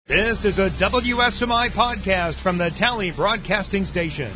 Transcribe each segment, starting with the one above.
This is a WSMI podcast from the Tally Broadcasting Station.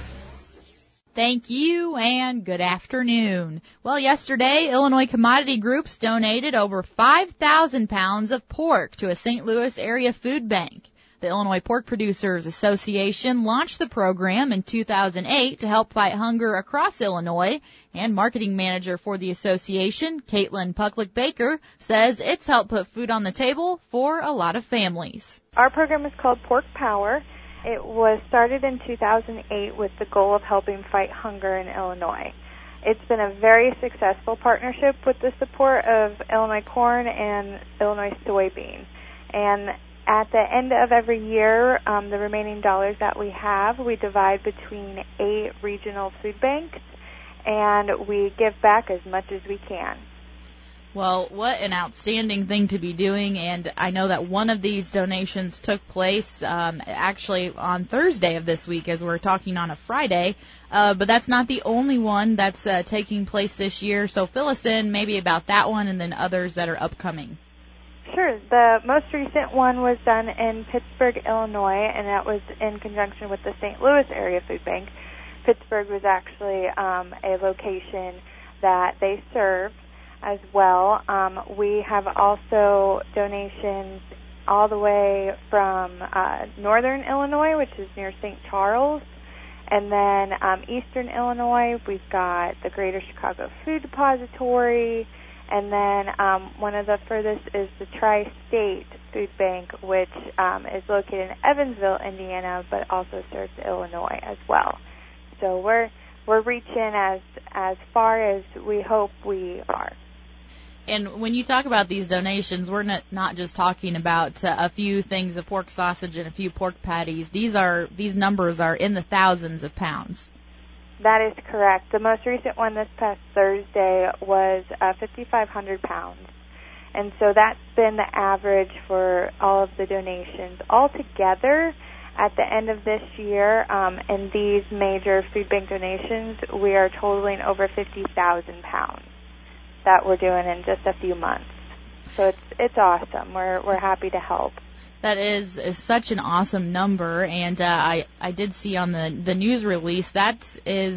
Thank you and good afternoon. Well, yesterday, Illinois Commodity Groups donated over 5,000 pounds of pork to a St. Louis area food bank. The Illinois Pork Producers Association launched the program in 2008 to help fight hunger across Illinois, and marketing manager for the association, Caitlin Pucklick-Baker, says it's helped put food on the table for a lot of families. Our program is called Pork Power. It was started in 2008 with the goal of helping fight hunger in Illinois. It's been a very successful partnership with the support of Illinois corn and Illinois soybean. And at the end of every year, the remaining dollars that we have, we divide between 8 regional food banks, and we give back as much as we can. Well, what an outstanding thing to be doing, and I know that one of these donations took place actually on Thursday of this week as we're talking on a Friday, but that's not the only one that's taking place this year, so fill us in maybe about that one and then others that are upcoming. Sure. The most recent one was done in Pittsburgh, Illinois, and that was in conjunction with the St. Louis Area Food Bank. Pittsburgh was actually a location that they serve as well. We have also donations all the way from northern Illinois, which is near St. Charles, and then eastern Illinois, we've got the Greater Chicago Food Depository, and then one of the furthest is the Tri-State Food Bank, which is located in Evansville, Indiana, but also serves Illinois as well. So we're reaching as far as we hope we are. And when you talk about these donations, we're not just talking about a few things of pork sausage and a few pork patties. These numbers are in the thousands of pounds. That is correct. The most recent one this past Thursday was 5,500 pounds. And so that's been the average for all of the donations. Altogether, at the end of this year, in these major food bank donations, we are totaling over 50,000 pounds that we're doing in just a few months. So it's awesome. We're happy to help. That is such an awesome number, and I did see on the news release that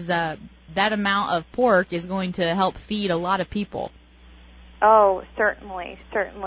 amount of pork is going to help feed a lot of people. Oh, certainly.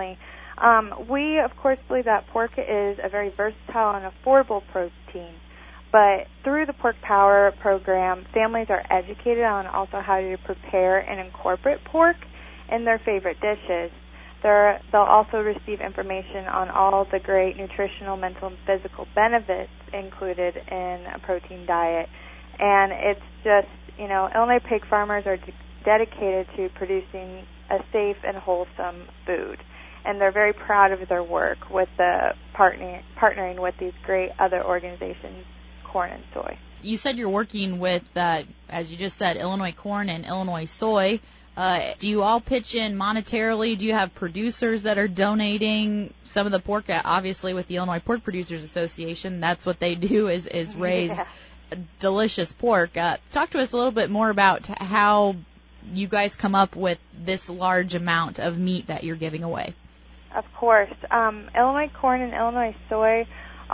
We, of course, believe that pork is a very versatile and affordable protein, but through the Pork Power program, families are educated on also how to prepare and incorporate pork in their favorite dishes. They'll also receive information on all the great nutritional, mental, and physical benefits included in a protein diet. And it's just, Illinois pig farmers are dedicated to producing a safe and wholesome food. And they're very proud of their work with the partnering with these great other organizations, corn and soy. You said you're working with, as you just said, Illinois corn and Illinois soy. Do you all pitch in monetarily? Do you have producers that are donating some of the pork? Obviously, with the Illinois Pork Producers Association, that's what they do is raise delicious pork. Talk to us a little bit more about how you guys come up with this large amount of meat that you're giving away. Of course. Illinois corn and Illinois soy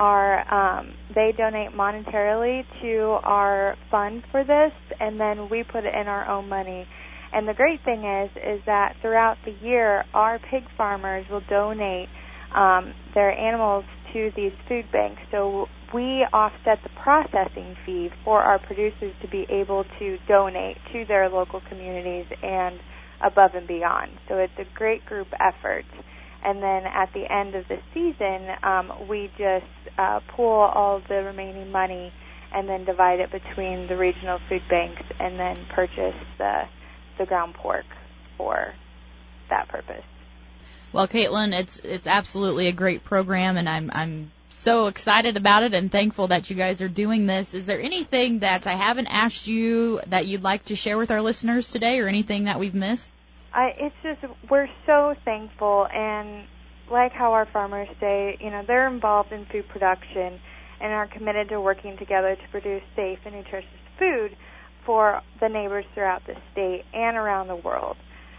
they donate monetarily to our fund for this, and then we put it in our own money. And the great thing is that throughout the year, our pig farmers will donate their animals to these food banks. So we offset the processing fee for our producers to be able to donate to their local communities and above and beyond. So it's a great group effort. And then at the end of the season, we just pool all the remaining money and then divide it between the regional food banks and then purchase the ground pork for that purpose. Well, Caitlin, it's absolutely a great program, and I'm so excited about it and thankful that you guys are doing this. Is there anything that I haven't asked you that you'd like to share with our listeners today, or anything that we've missed? It's just, we're so thankful, and like how our farmers say, they're involved in food production and are committed to working together to produce safe and nutritious food for the neighbors throughout the state and around the world.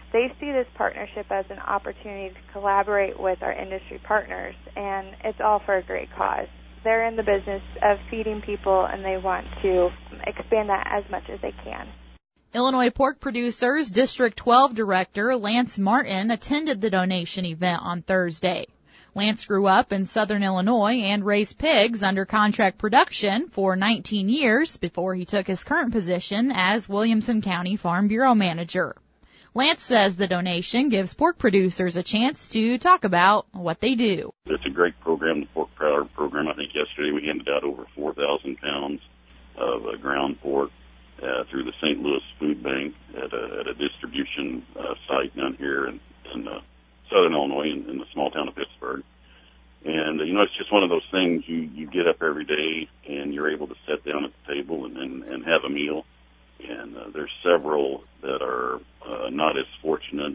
they see this partnership as an opportunity to collaborate with our industry partners, and it's all for a great cause. They're in the business of feeding people, and they want to expand that as much as they can. Illinois Pork Producers District 12 Director Lance Martin attended the donation event on Thursday. Lance grew up in southern Illinois and raised pigs under contract production for 19 years before he took his current position as Williamson County Farm Bureau Manager. Lance says the donation gives pork producers a chance to talk about what they do. It's a great program, the Pork Powder program. I think yesterday we handed out over 4,000 pounds of ground pork through the St. Louis Food Bank at a distribution site down here in southern Illinois in the small town of Pittsburgh. And, it's just one of those things you get up every day and you're able to sit down at the table and have a meal. And there's several that are not as fortunate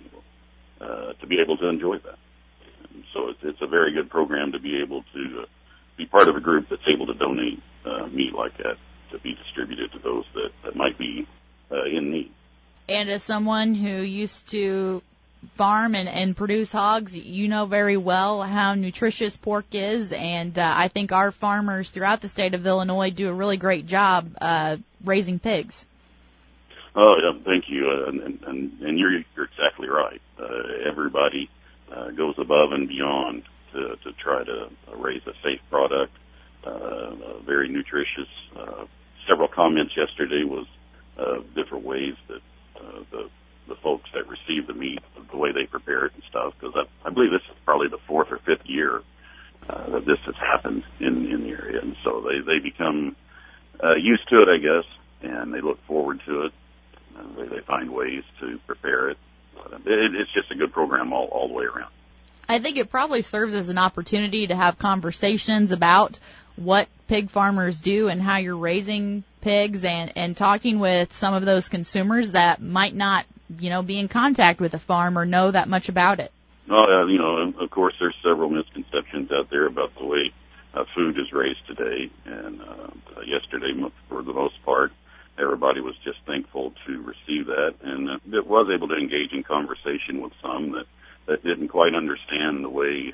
to be able to enjoy that. And so it's a very good program to be able to be part of a group that's able to donate meat like that to be distributed to those that might be in need. And as someone who used to farm and produce hogs, you know very well how nutritious pork is, and I think our farmers throughout the state of Illinois do a really great job raising pigs. Oh, yeah, thank you, and you're exactly right. Everybody goes above and beyond to try to raise a safe product, very nutritious. Several comments yesterday was different ways that the folks that receive the meat, the way they prepare it and stuff, because I believe this is probably the 4th or 5th year that this has happened in the area, and so they become used to it, I guess, and they look forward to it. They find ways to prepare it. It's just a good program all the way around. I think it probably serves as an opportunity to have conversations about what pig farmers do and how you're raising pigs, and talking with some of those consumers that might not, be in contact with a farm or know that much about it. Oh, of course, there's several misconceptions out there about the way food is raised today, and yesterday, for the most part, everybody was just thankful to receive that, and it was able to engage in conversation with some that didn't quite understand the way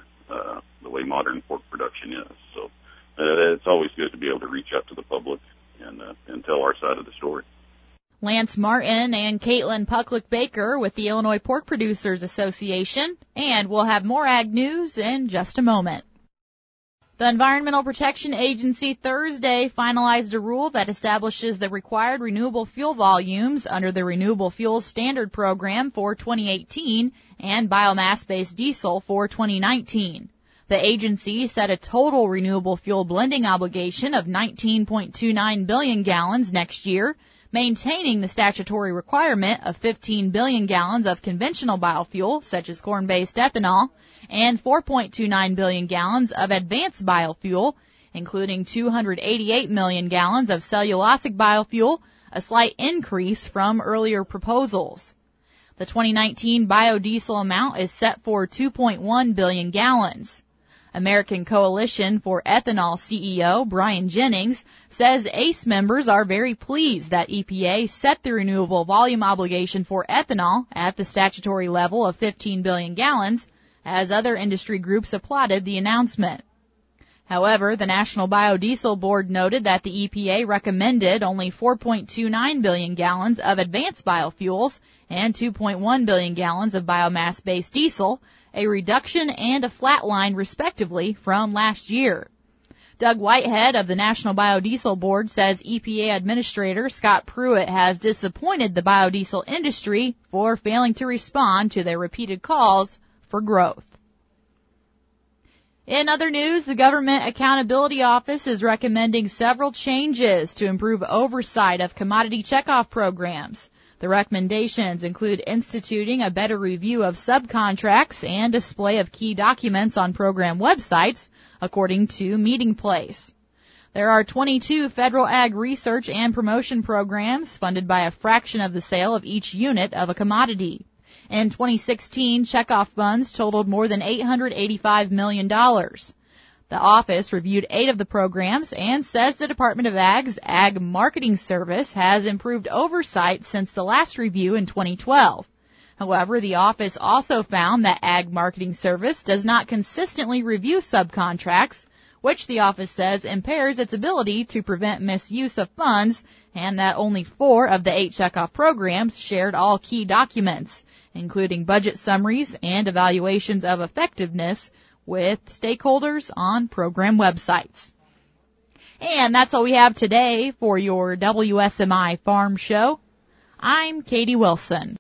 modern pork production is. So it's always good to be able to reach out to the public and tell our side of the story. Lance Martin and Caitlin Pucklick-Baker with the Illinois Pork Producers Association, and we'll have more ag news in just a moment. The Environmental Protection Agency Thursday finalized a rule that establishes the required renewable fuel volumes under the Renewable Fuels Standard Program for 2018 and biomass-based diesel for 2019. The agency set a total renewable fuel blending obligation of 19.29 billion gallons next year, maintaining the statutory requirement of 15 billion gallons of conventional biofuel, such as corn-based ethanol, and 4.29 billion gallons of advanced biofuel, including 288 million gallons of cellulosic biofuel, a slight increase from earlier proposals. The 2019 biodiesel amount is set for 2.1 billion gallons. American Coalition for Ethanol CEO Brian Jennings says ACE members are very pleased that EPA set the renewable volume obligation for ethanol at the statutory level of 15 billion gallons, as other industry groups applauded the announcement. However, the National Biodiesel Board noted that the EPA recommended only 4.29 billion gallons of advanced biofuels and 2.1 billion gallons of biomass-based diesel, a reduction and a flat line, respectively, from last year. Doug Whitehead of the National Biodiesel Board says EPA Administrator Scott Pruitt has disappointed the biodiesel industry for failing to respond to their repeated calls for growth. In other news, the Government Accountability Office is recommending several changes to improve oversight of commodity checkoff programs. The recommendations include instituting a better review of subcontracts and display of key documents on program websites, according to Meeting Place. There are 22 federal ag research and promotion programs funded by a fraction of the sale of each unit of a commodity. In 2016, checkoff funds totaled more than $885 million. The office reviewed 8 of the programs and says the Department of Ag's Ag Marketing Service has improved oversight since the last review in 2012. However, the office also found that Ag Marketing Service does not consistently review subcontracts, which the office says impairs its ability to prevent misuse of funds, and that only 4 of the 8 checkoff programs shared all key documents, including budget summaries and evaluations of effectiveness with stakeholders on program websites. And that's all we have today for your WSMI Farm Show. I'm Katie Wilson.